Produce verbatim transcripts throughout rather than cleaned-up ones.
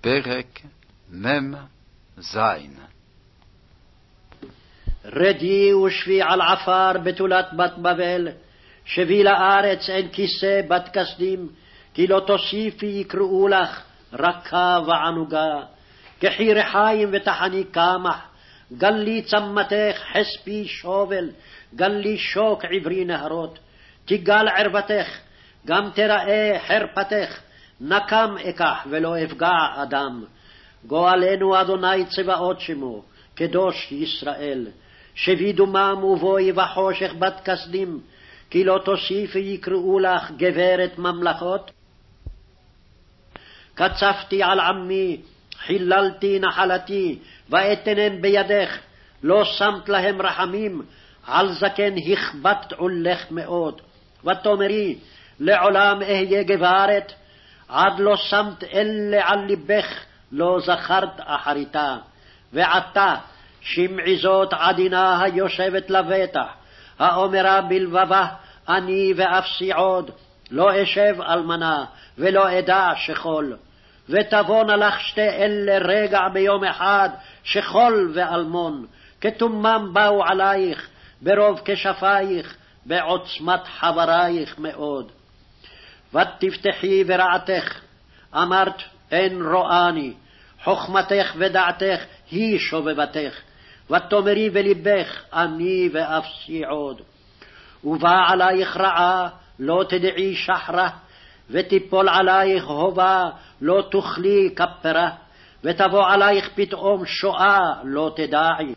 פרק מ"ז. רדי ושבי על עפר בתולת בת בבל, שבי לארץ אין כיסא בת כסדים, כי לא תוסיפי יקראו לך רכה וענוגה. קחי רחיים ותחני קמח, גלי צמתך חספי שובל, גלי שוק עברי נהרות. תיגל ערבתך, גם תראה חרפתך, נקם אקח ולא אפגע אדם. גואלנו אדוני צבאות שמו, קדוש ישראל. שבי דומם ובואי בחושך בת כסדים, כי לא תוסיפי יקראו לך גברת ממלכות. קצפתי על עמי, חיללתי נחלתי, ואתנם בידך, לא שמת להם רחמים, על זקן הכבדת עולך מאוד. ותאמרי, לעולם אהיה גברת, עד לא שמת אלה על ליבך, לא זכרת אחריתה. ועתה, שמעי זאת עדינה היושבת לבטח, האומרה בלבבה, אני ואפסי עוד, לא אשב אלמנה, ולא אדע שכול. ותבואנה לך שתי אלה רגע ביום אחד, שכול ואלמון, כתומם באו עלייך, ברוב כשפייך, בעוצמת חברייך מאוד. ותפתחי ורעתך, אמרת אין רואני, חוכמתך ודעתך היא שובבתך. ותאמרי בלבך, אני ואפסי עוד. ובא עלייך רעה, לא תדעי שחרה, ותיפול עלייך הובה, לא תוכלי כפרה, ותבוא עלייך פתאום שואה, לא תדעי.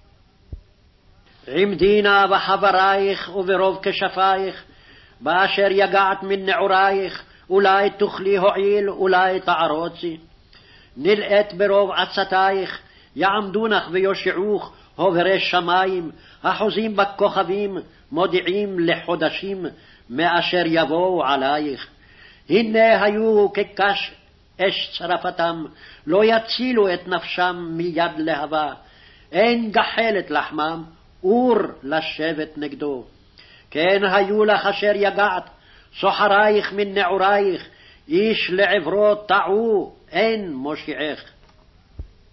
עמדינה בחברייך וברוב כשפייך, באשר יגעת מן נעורייך, אולי תוכלי הועיל, אולי תערוצי. נלאת ברוב עצתייך, יעמדונך ויושעוך הוברי שמים, החוזים בכוכבים, מודיעים לחודשים, מאשר יבואו עלייך. הנה היו כקש אש צרפתם, לא יצילו את נפשם מיד להבה. אין גחלת לחמם, אור לשבת נגדו. כן היו לך אשר יגעת, סוחרייך מן נעורייך, איש לעברו טעו, אין מושיעך.